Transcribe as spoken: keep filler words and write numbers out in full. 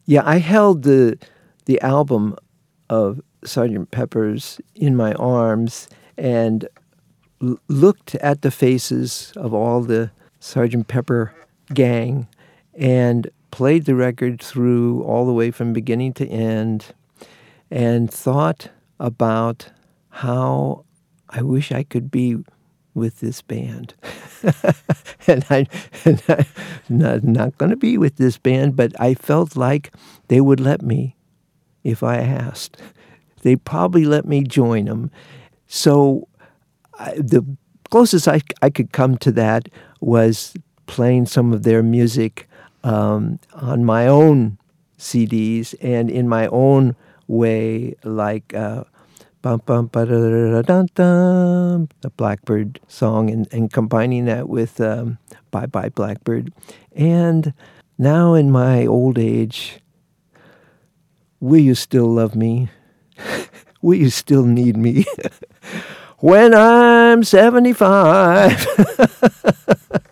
Yeah, I held the the album of Sergeant Pepper's in my arms and l- looked at the faces of all the Sergeant Pepper gang and played the record through all the way from beginning to end and thought about how I wish I could be with this band. and I, and I not, not going to be with this band, but I felt like they would let me if I asked. They'd probably let me join them. So I, the closest I, I could come to that was playing some of their music um, on my own C Ds and in my own way, like uh, bum bum ba da da da dum, the Blackbird song, and, and combining that with um, Bye Bye Blackbird. And now in my old age, will you still love me? Will you still need me? When I'm seventy-five.